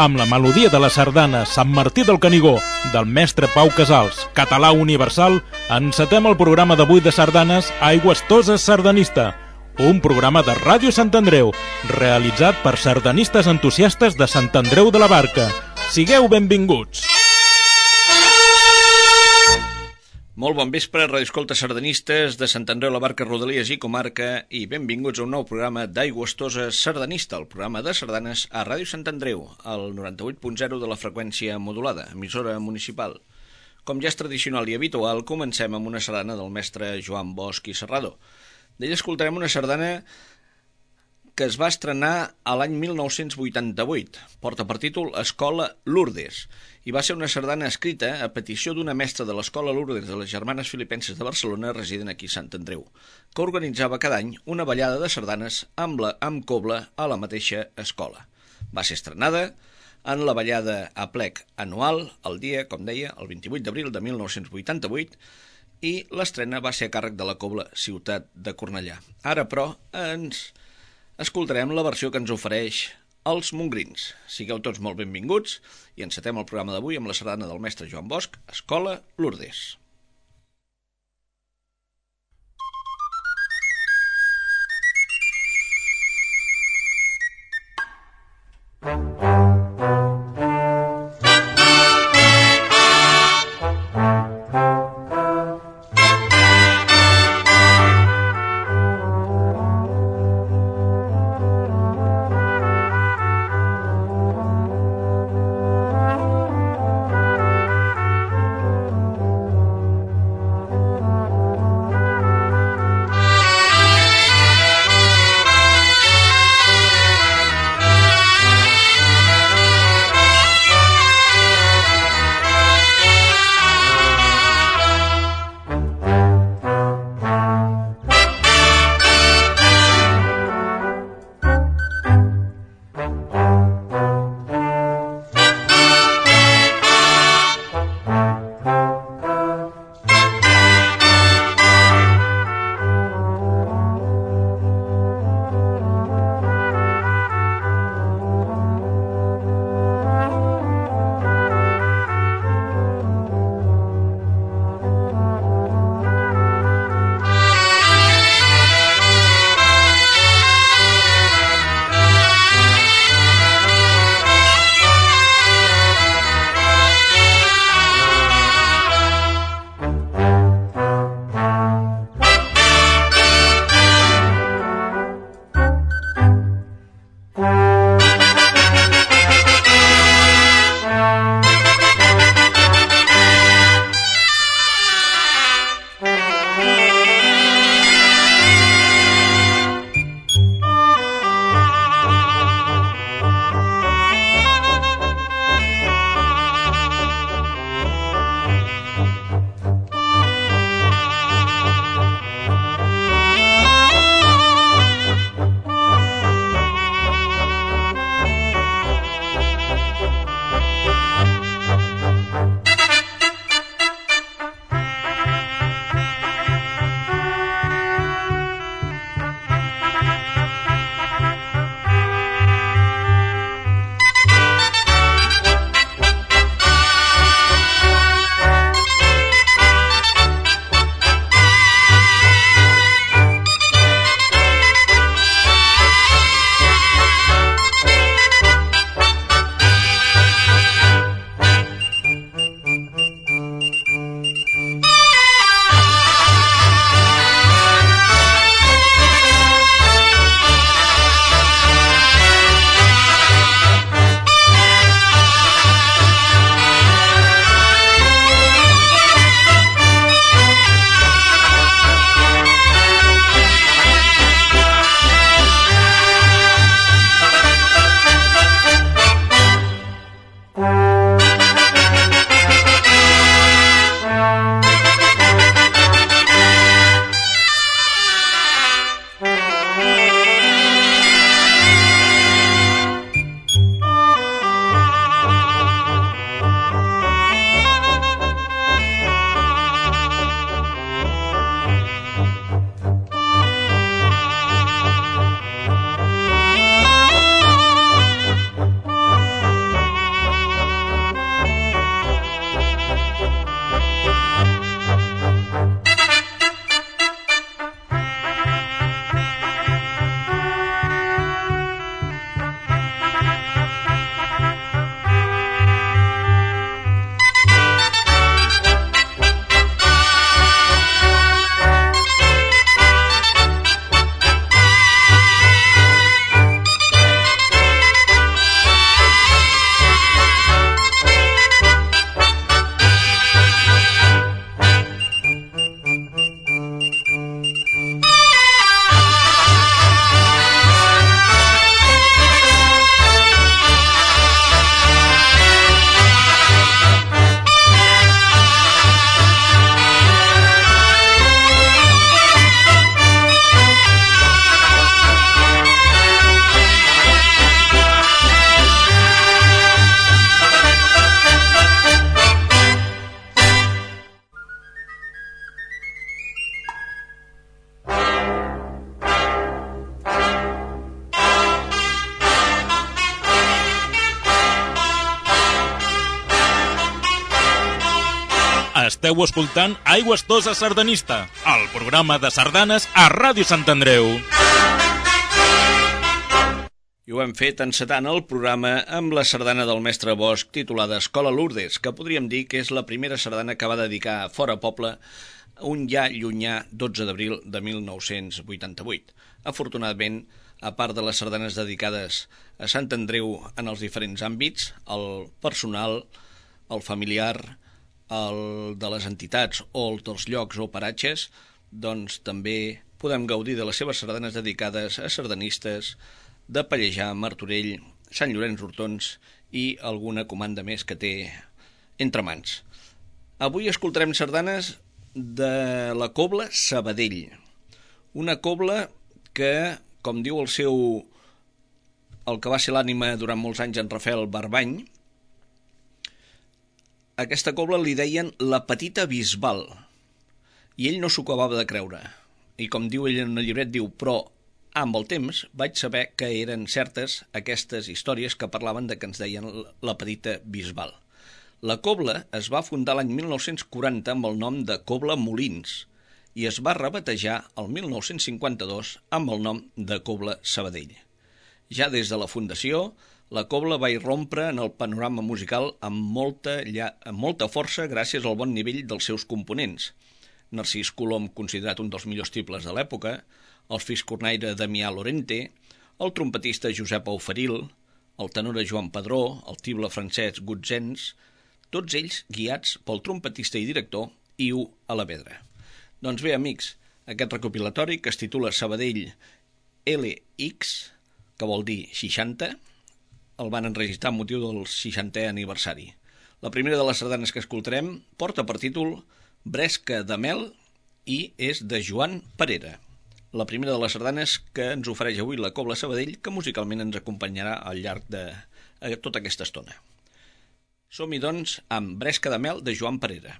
amb la melodia de la sardana Sant Martí del Canigó del mestre Pau Casals, català universal, encetem el programa d'avui de sardanes Aigües Toses Sardanista, un programa de Ràdio Sant Andreu, realitzat per sardanistes entusiastes de Sant Andreu de la Barca. Sigueu benvinguts! Molt bon vespre, radioescoltes sardanistes de Sant Andreu, la Barca, Rodalies i Comarca, i benvinguts a un nou programa d'Aigües Toses Sardanista, el programa de sardanes a Ràdio Sant Andreu, al 98.0 de la freqüència modulada, emissora municipal. Com ja és tradicional i habitual, comencem amb una sardana del mestre Joan Bosch i Serrado. D'ell escoltarem una sardana que es va estrenar a l'any 1988. Porta per títol Escola Lourdes i va ser una sardana escrita a petició d'una mestra de l'Escola Lourdes de les Germanes Filipenses de Barcelona, resident aquí a Sant Andreu, que organitzava cada any una ballada de sardanes amb cobla a la mateixa escola. Va ser estrenada en la ballada a plec anual, el dia, com deia, el 28 d'abril de 1988, i l'estrena va ser a càrrec de la cobla Ciutat de Cornellà. Ara, però, ens escoltarem la versió que ens ofereix els Mongrins. Sigueu tots molt benvinguts i encetem el programa d'avui amb la sardana del mestre Joan Bosch, Escola Lourdes. Esteu escoltant Aigües Toses Sardanista, el programa de sardanes a Ràdio Sant Andreu. I ho hem fet encetant el programa amb la sardana del mestre Bosch titulada Escola Lourdes, que podríem dir que és la primera sardana que va dedicar fora poble un ja llunyà 12 d'abril de 1988. Afortunadament, a part de les sardanes dedicades a Sant Andreu en els diferents àmbits, el personal, el familiar, el de les entitats o el dels llocs o paratges, doncs també podem gaudir de les seves sardanes dedicades a sardanistes de Pallejà, Martorell, Sant Llorenç d'Hortons i alguna comanda més que té entre mans. Avui escoltarem sardanes de la cobla Sabadell, una cobla que, com diu el que va ser l'ànima durant molts anys, en Rafael Barbany, aquesta cobla li deien la petita Bisbal, i ell no s'ho acabava de creure. I com diu ell en el llibret, diu, però amb el temps vaig saber que eren certes aquestes històries que parlaven de que ens deien la petita Bisbal. La cobla es va fundar l'any 1940 amb el nom de Cobla Molins i es va rebatejar el 1952 amb el nom de Cobla Sabadell. Ja des de la fundació, la cobla va irrompre en el panorama musical amb molta força gràcies al bon nivell dels seus components. Narcís Colom, considerat un dels millors tibles de l'època, el fiscornaire Damià Lorente, el trompetista Josep Auferil, el tenor Joan Padró, el tible Francesc Gutzens, tots ells guiats pel trompetista i director Iu Alavedra. Doncs bé, amics, aquest recopilatori, que es titula Sabadell LX, que vol dir 60, el van enregistrar amb motiu del 60è aniversari. La primera de les sardanes que escoltarem porta per títol Bresca de mel i és de Joan Parera. La primera de les sardanes que ens ofereix avui la Cobla Sabadell, que musicalment ens acompanyarà al llarg de tota aquesta estona. Som-hi, doncs, amb Bresca de mel de Joan Parera.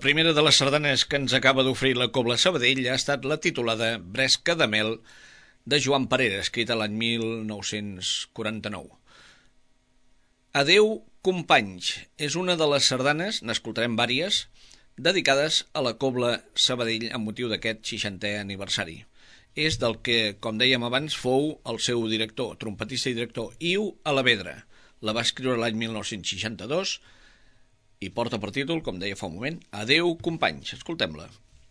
primera de les sardanes que ens acaba d'oferir la Cobla Sabadell ha estat la titulada Bresca de mel de Joan Parera, escrita l'any 1949. Adeu, companys, és una de les sardanes, n'escoltarem vàries, dedicades a la Cobla Sabadell amb motiu d'aquest 60è aniversari. És del que, com dèiem abans, fou el seu director, trompetista i director, Iu Alavedra. La va escriure l'any 1962 i porta per títol, com deia fa un moment, Adeu, companys. Escoltem-la.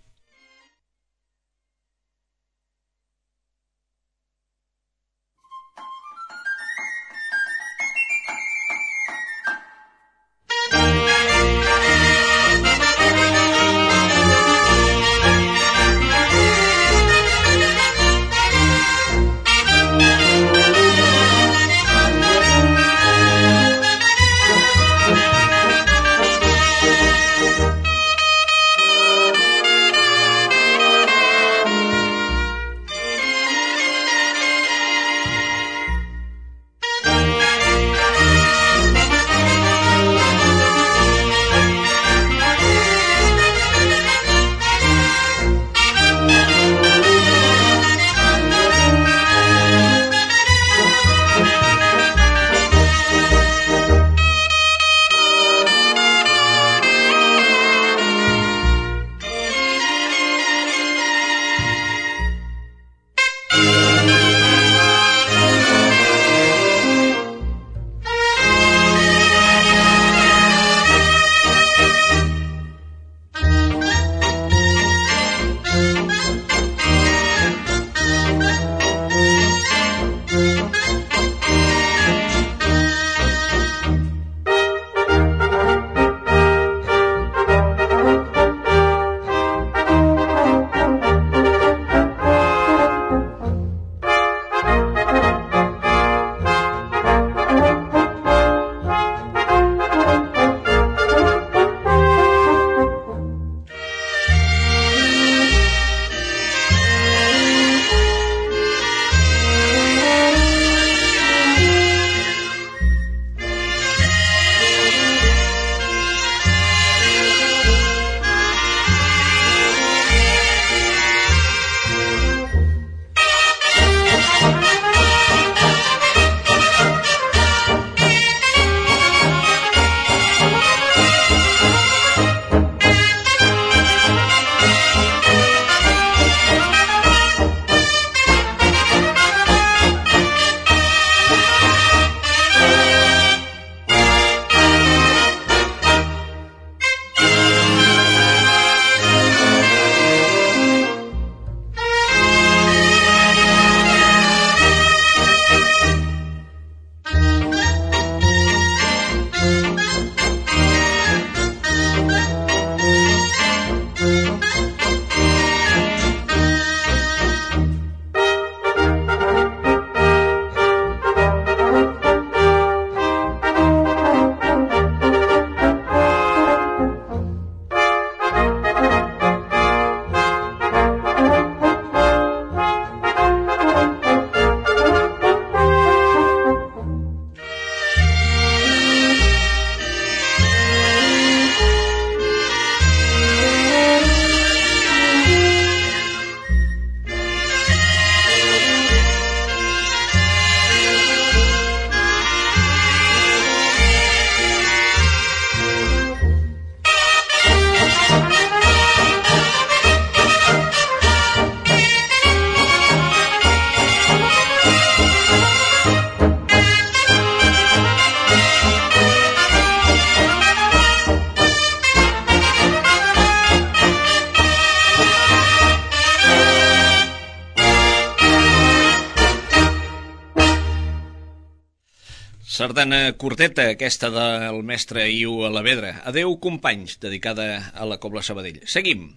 Sardana curteta, aquesta del mestre Iu Alavedra. Adeu, companys, dedicada a la Cobla Sabadell. Seguim.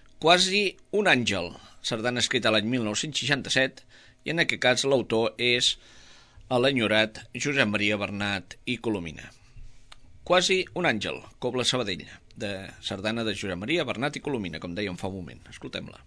Quasi un àngel, sardana escrita l'any 1967, i en aquest cas l'autor és l'enyorat Josep Maria Bernat i Colomina. Quasi un àngel, Cobla Sabadell, de sardana de Josep Maria Bernat i Colomina, com dèiem fa un moment. Escoltem-la.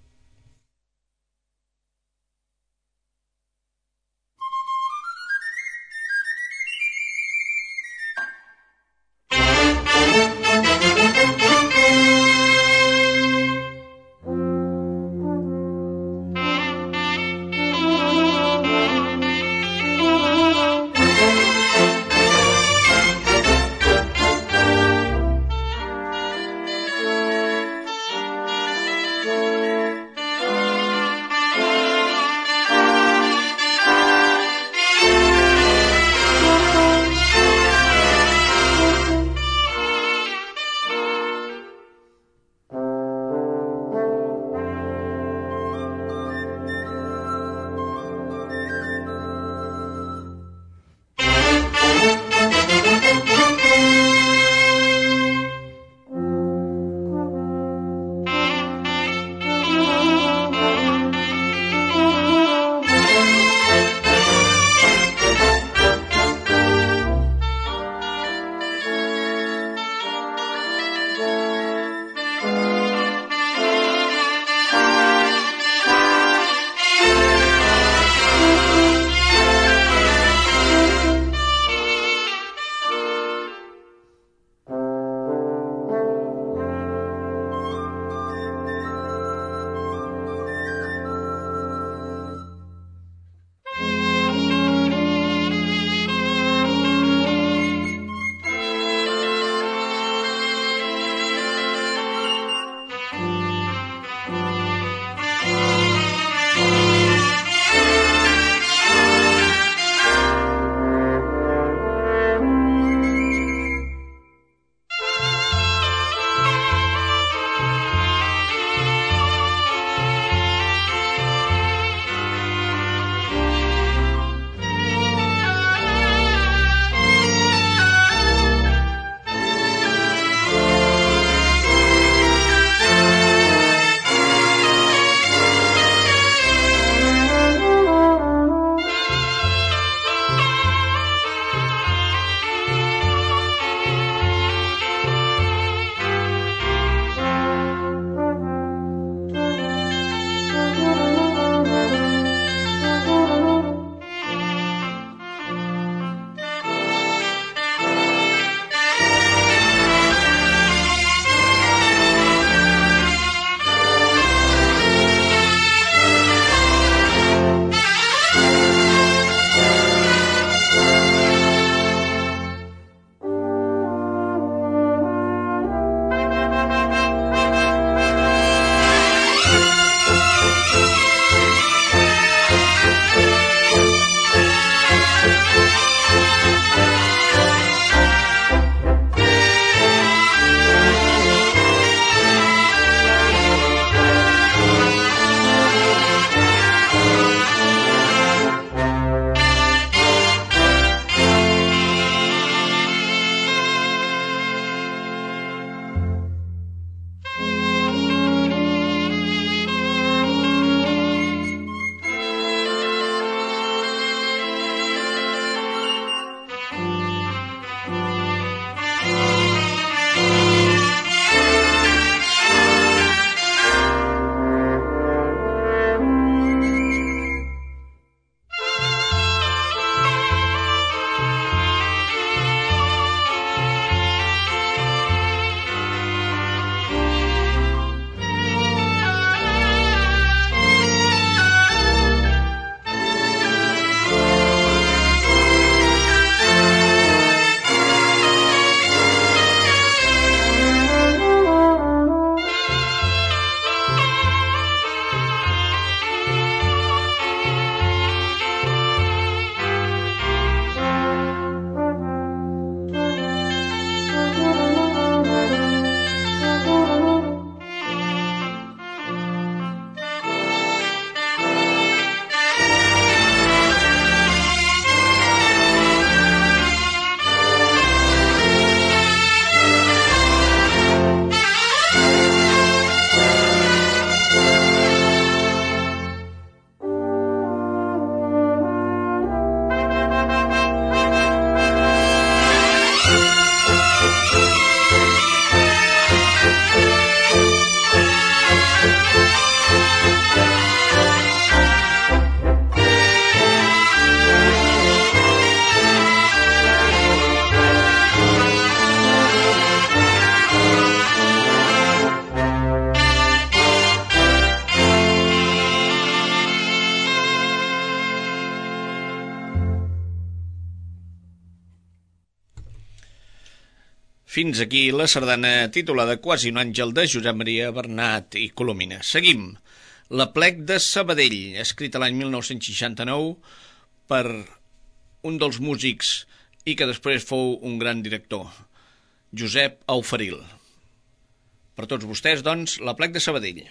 Fins aquí la sardana titulada Quasi un àngel de Josep Maria Bernat i Colomina. Seguim. L'Aplec de Sabadell, escrita l'any 1969 per un dels músics i que després fou un gran director, Josep Auferil. Per tots vostès, doncs, l'Aplec de Sabadell.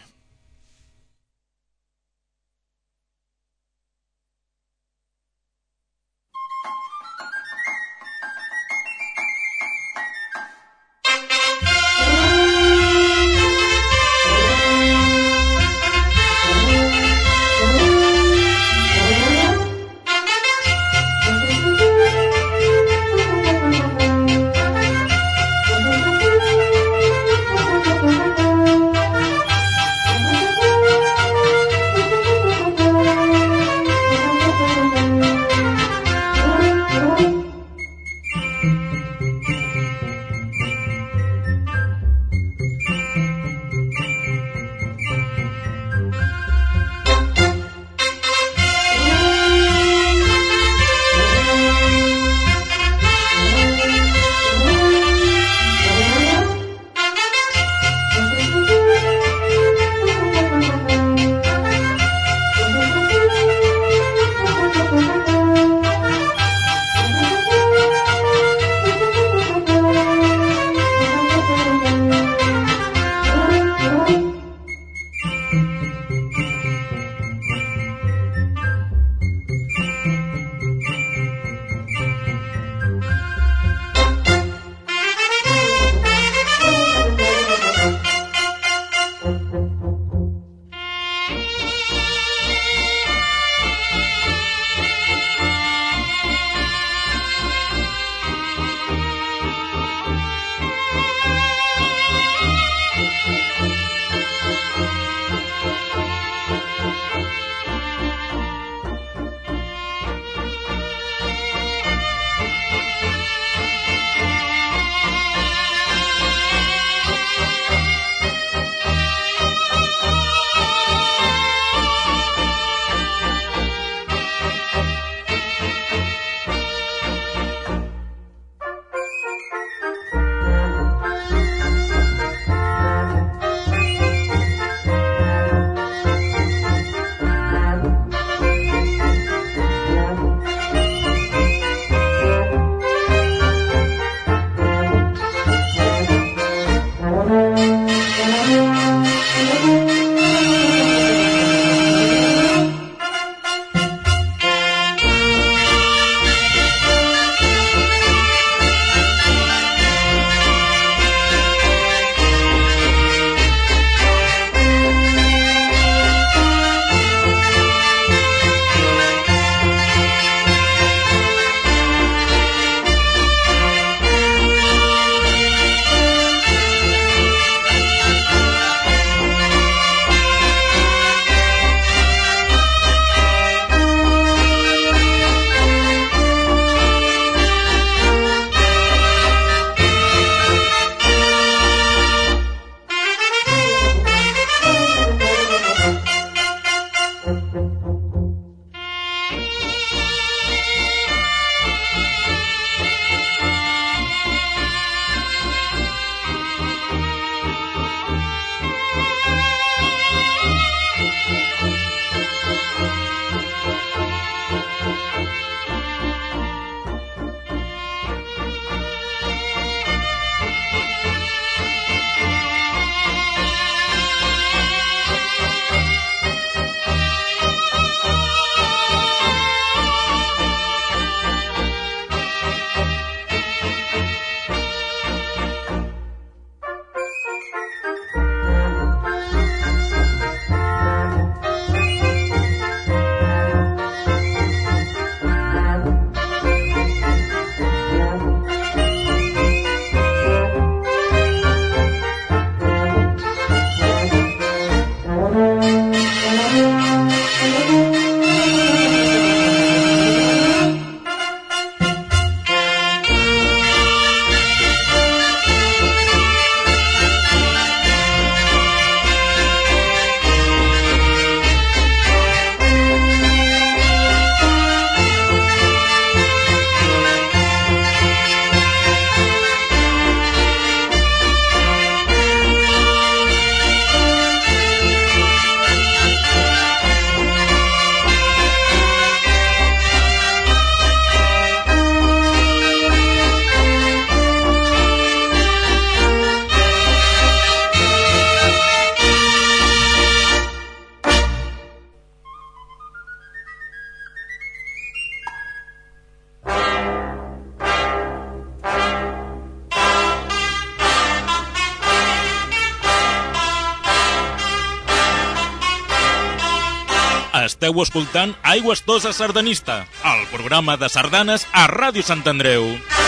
Esteu escoltant Aigües Toses Sardanista, el programa de sardanes a Ràdio Sant Andreu.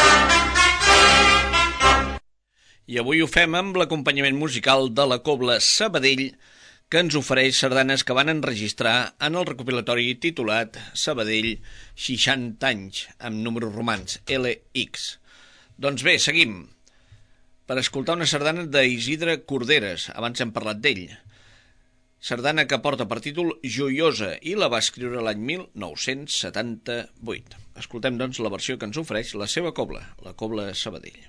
I avui ho fem amb l'acompanyament musical de la Cobla Sabadell, que ens ofereix sardanes que van enregistrar en el recopilatori titulat Sabadell 60 anys, amb números romans, LX. Doncs bé, seguim. Per escoltar una sardana d'Isidre Corderes, abans hem parlat d'ell. Sardana que porta per títol Joiosa i la va escriure l'any 1978. Escoltem, doncs, la versió que ens ofereix la seva cobla, la Cobla Sabadell.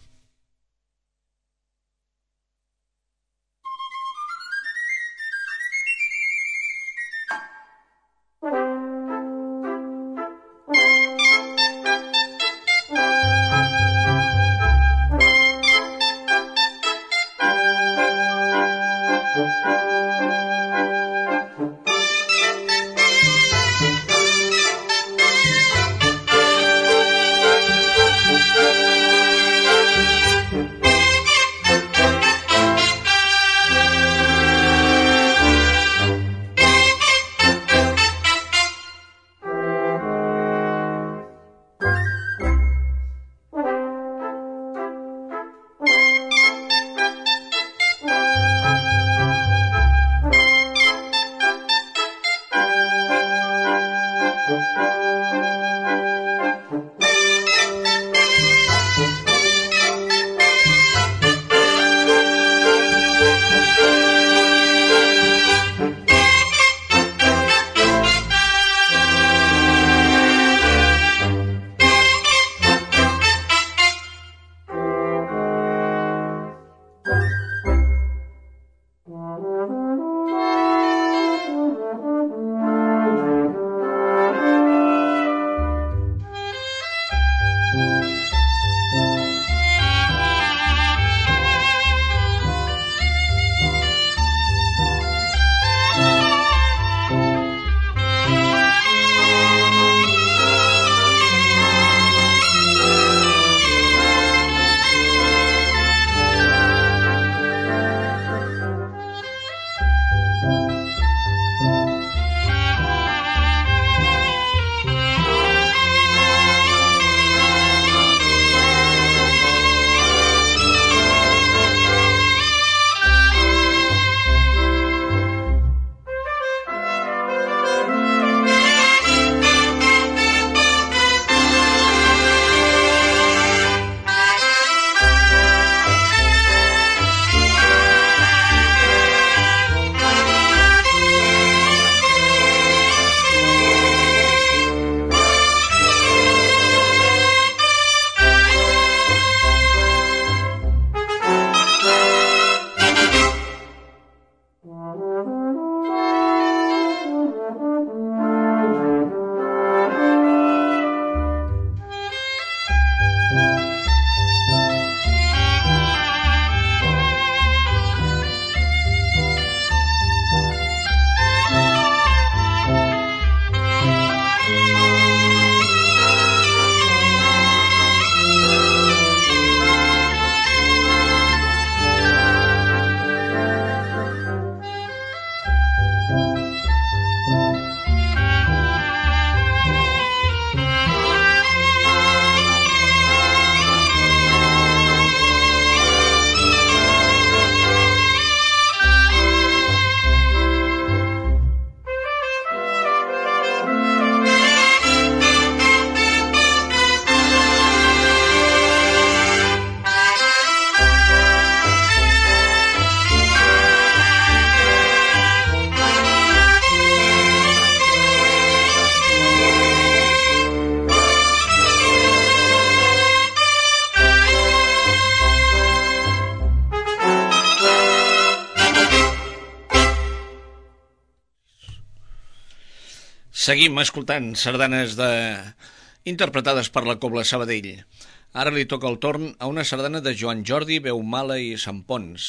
Seguim escoltant sardanes interpretades per la Cobla Sabadell. Ara li toca el torn a una sardana de Joan Jordi Beumala i Sampons.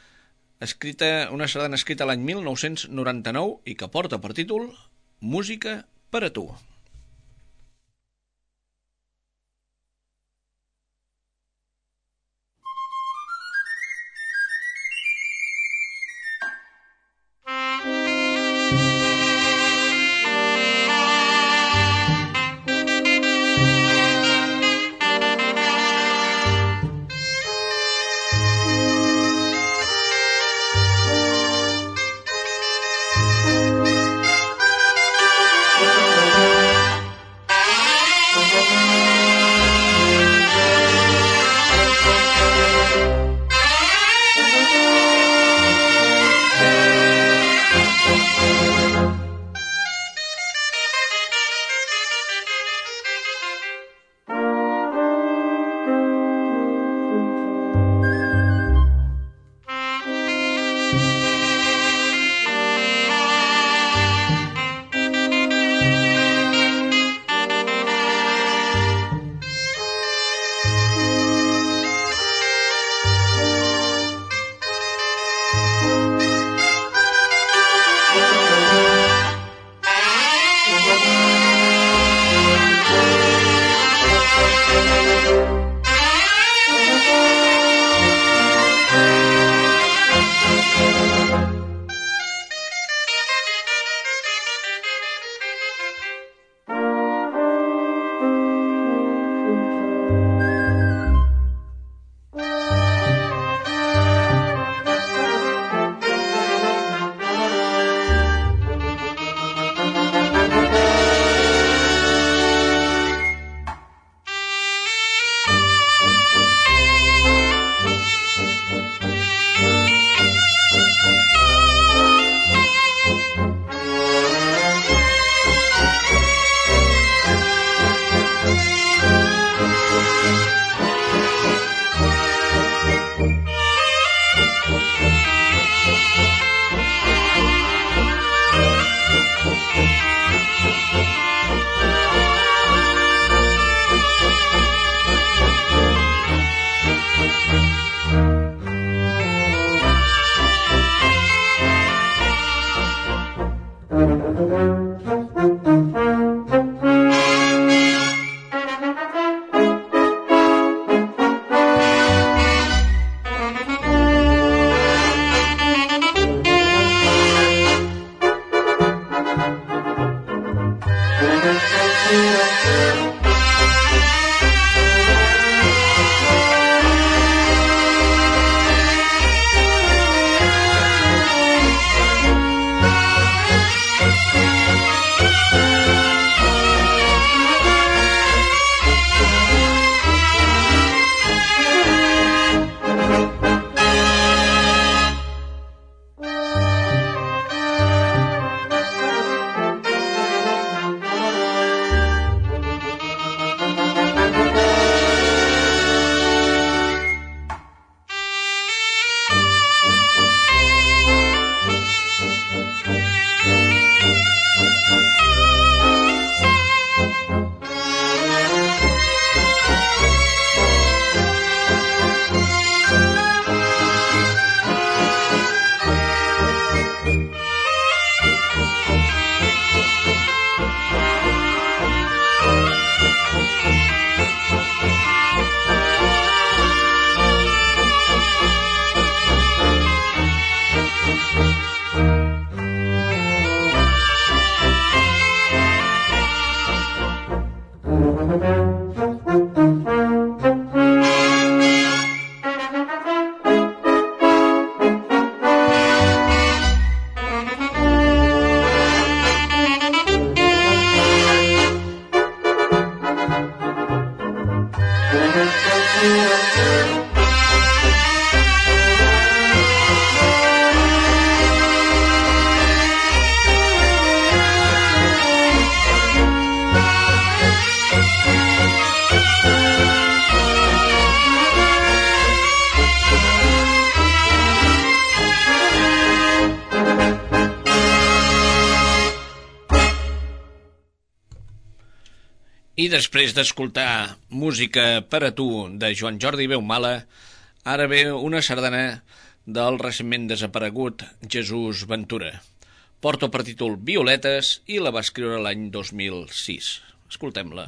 Una sardana escrita l'any 1999 i que porta per títol Música per a tu. I després d'escoltar música per a tu de Joan Jordi Beumala, ara ve una sardana del recentment desaparegut Jesús Ventura. Porta per títol Violetes i la va escriure l'any 2006. Escoltem-la.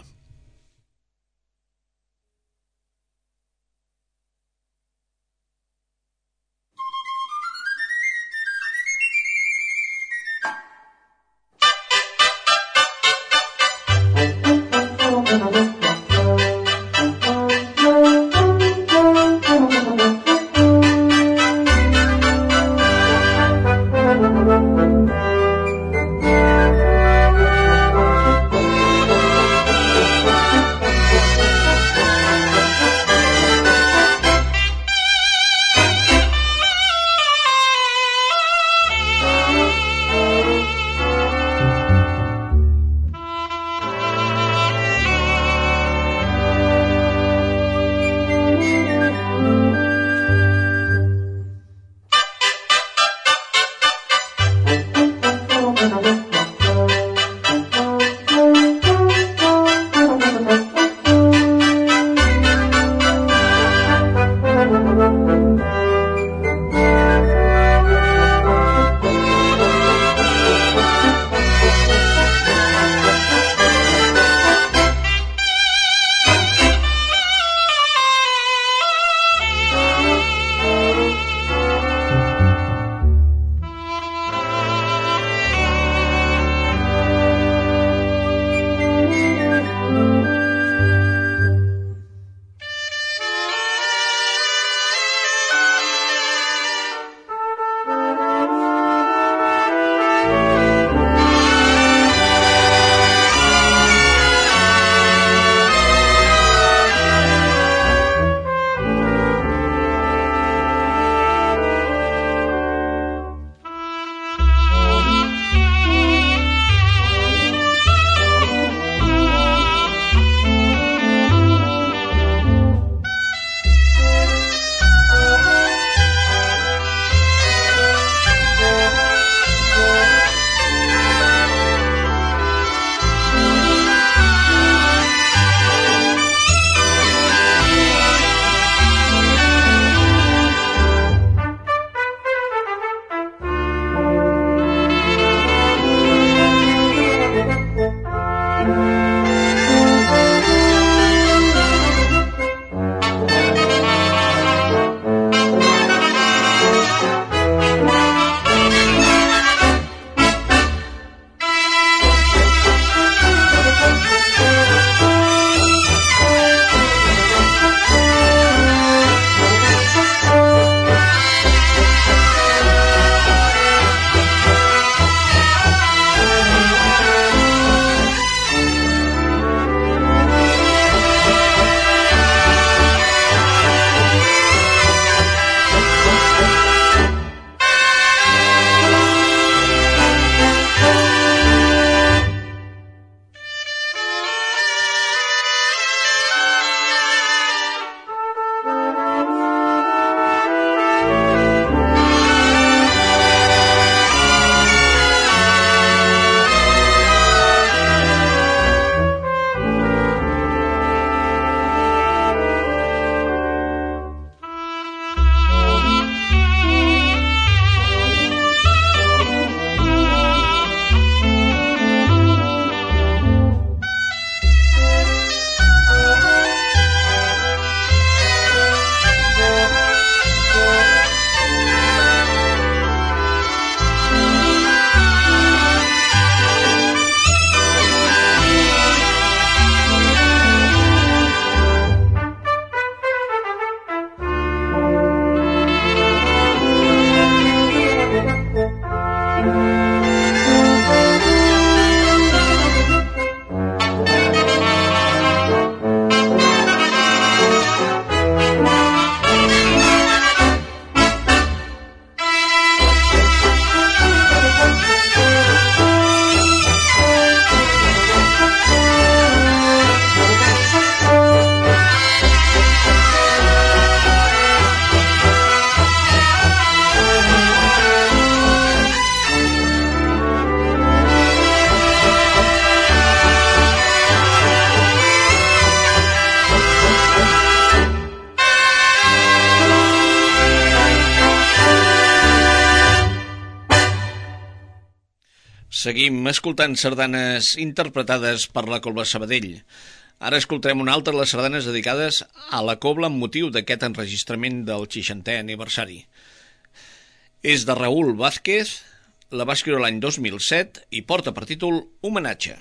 Seguim escoltant sardanes interpretades per la Cobla Sabadell. Ara escoltarem una altra de les sardanes dedicades a la Cobla amb motiu d'aquest enregistrament del 60è aniversari. És de Raúl Vázquez, la va escriure l'any 2007 i porta per títol Homenatge.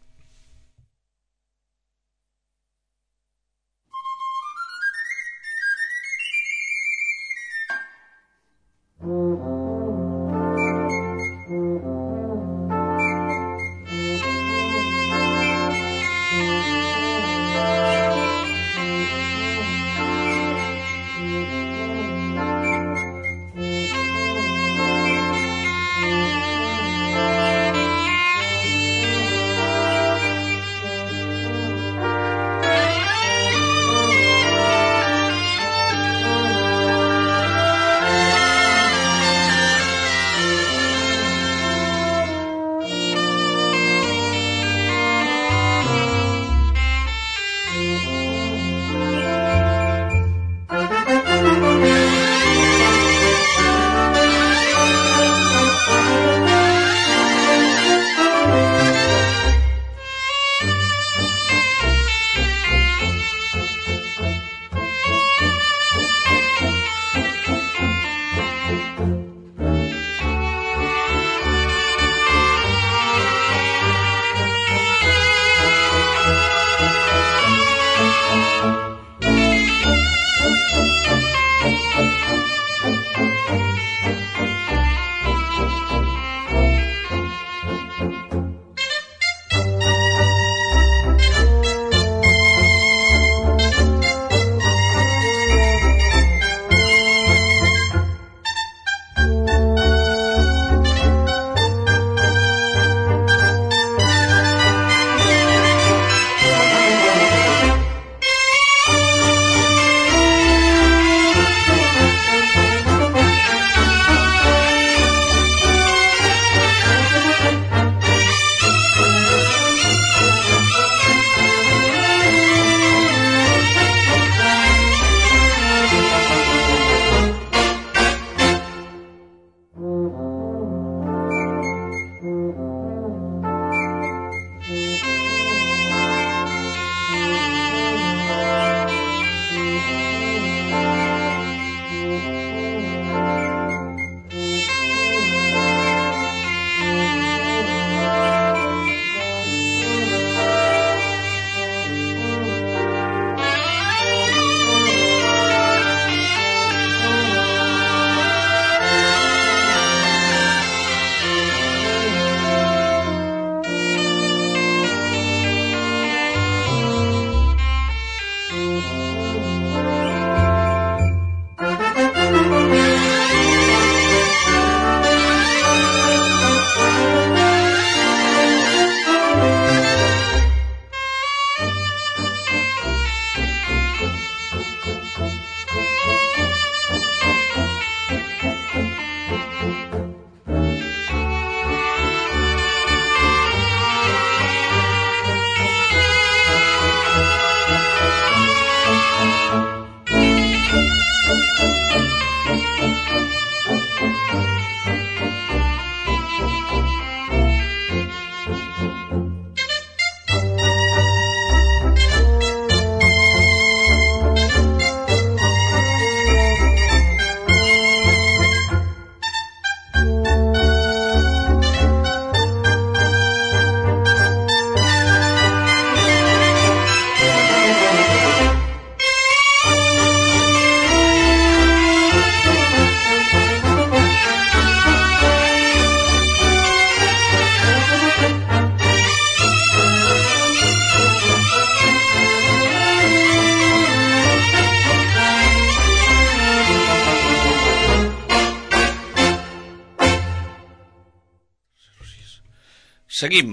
Seguim.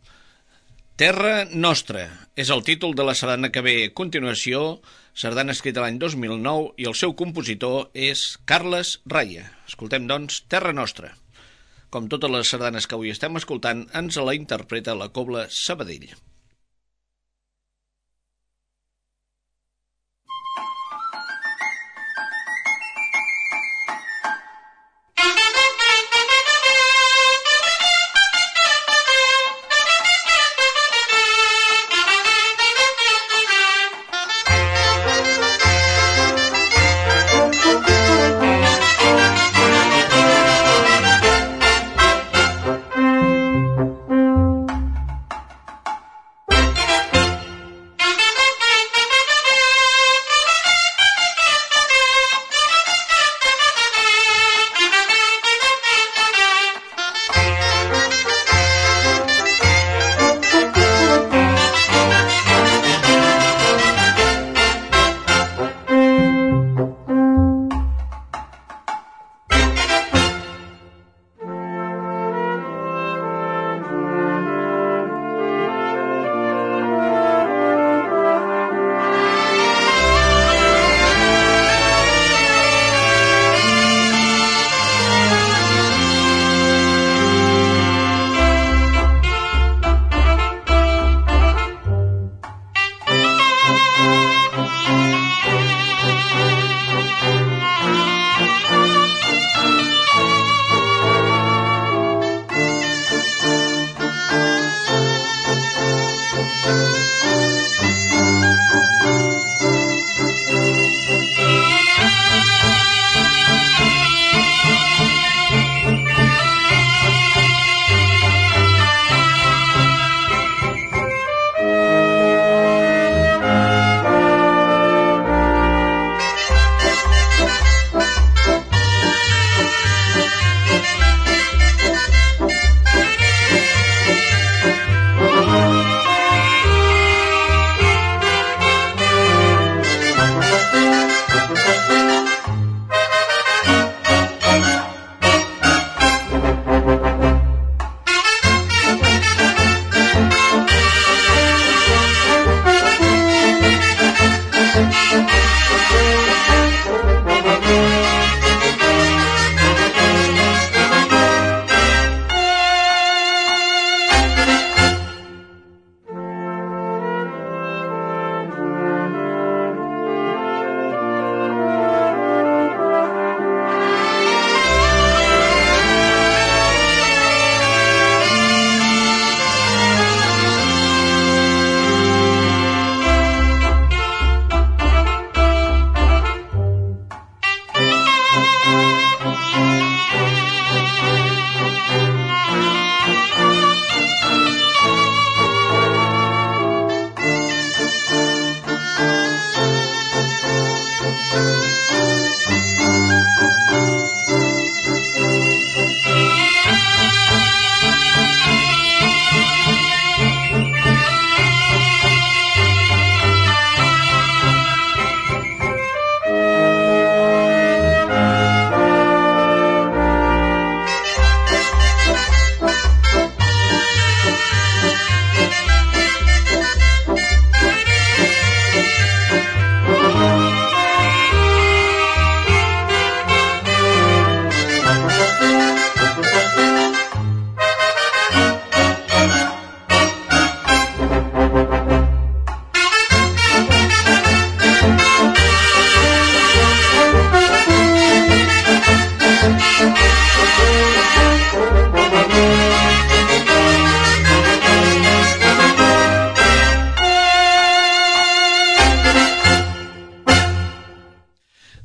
Terra Nostra és el títol de la sardana que ve a continuació, sardana escrita l'any 2009 i el seu compositor és Carles Raya. Escoltem, doncs, Terra Nostra. Com totes les sardanes que avui estem escoltant, ens la interpreta la Cobla Sabadell.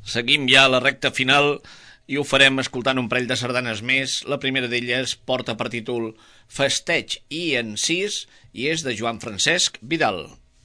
Seguim ja a la recta final i ho farem escoltant un parell de sardanes més. La primera d'elles porta per títol Festeig i encís i és de Joan Francesc Vidal.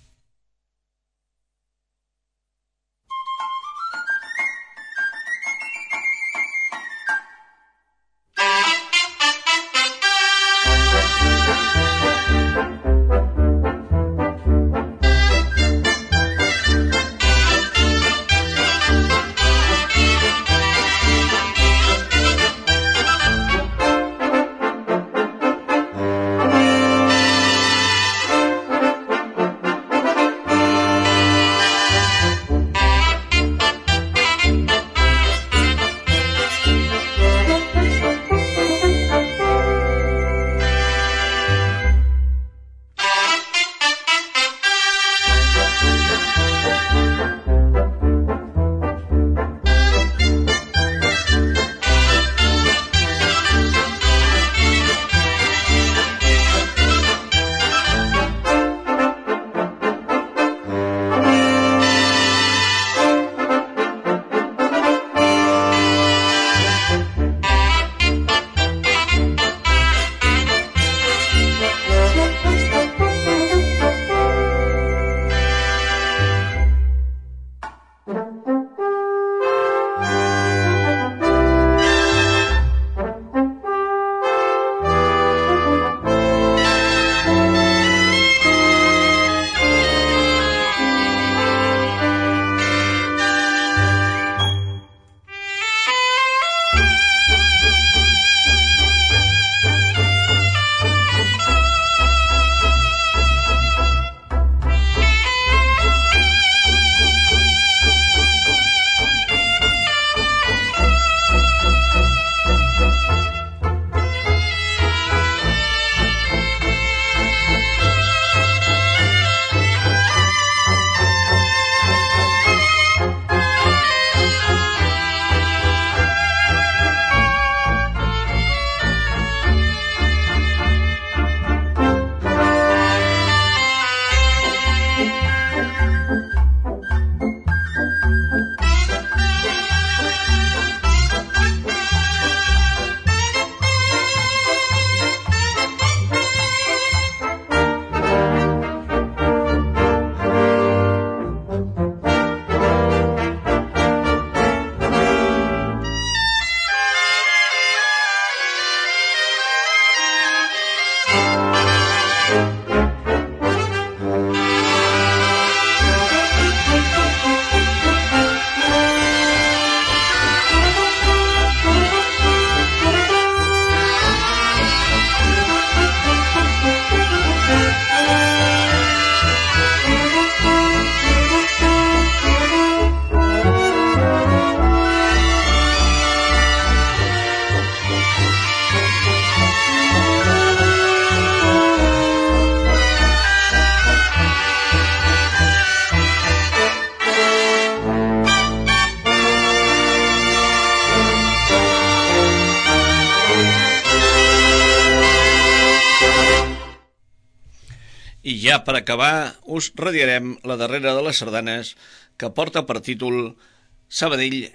I ja per acabar us radiarem la darrera de les sardanes que porta per títol Sabadell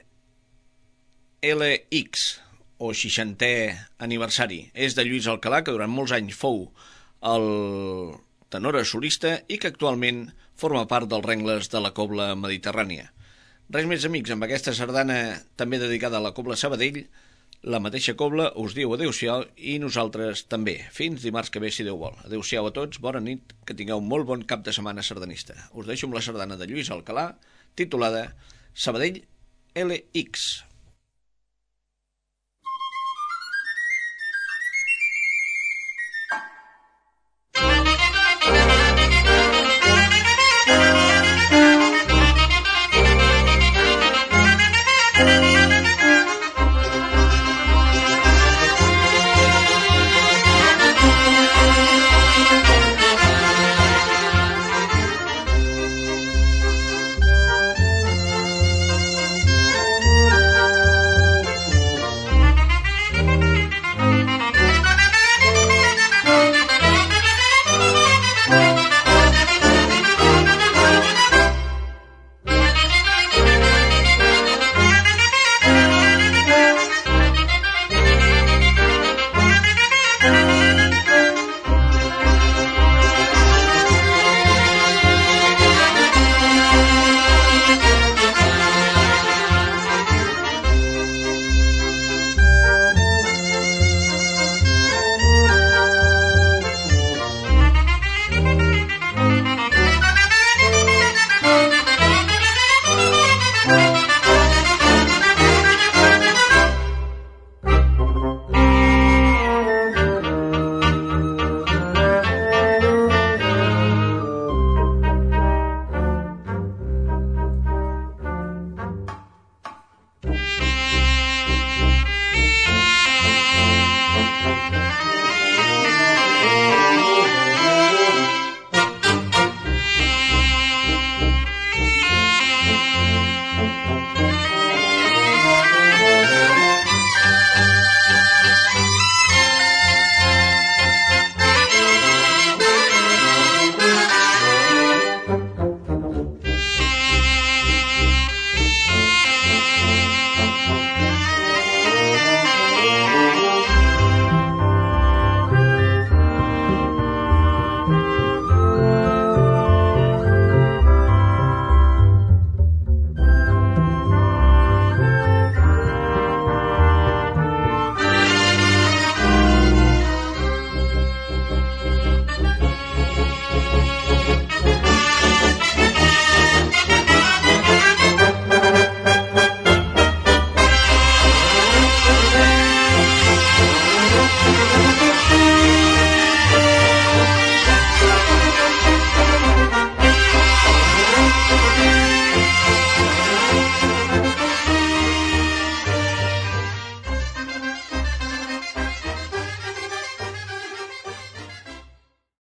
LX o 60è aniversari. És de Lluís Alcalà, que durant molts anys fou el tenor solista i que actualment forma part dels rengles de la Cobla Mediterrània. Res més, amics, amb aquesta sardana també dedicada a la Cobla Sabadell, la mateixa Cobla us diu adeu-siau i nosaltres també. Fins dimarts que ve, si Déu vol. Adeu-siau a tots, bona nit, que tingueu un molt bon cap de setmana sardanista. Us deixo amb la sardana de Lluís Alcalà, titulada Sabadell LX.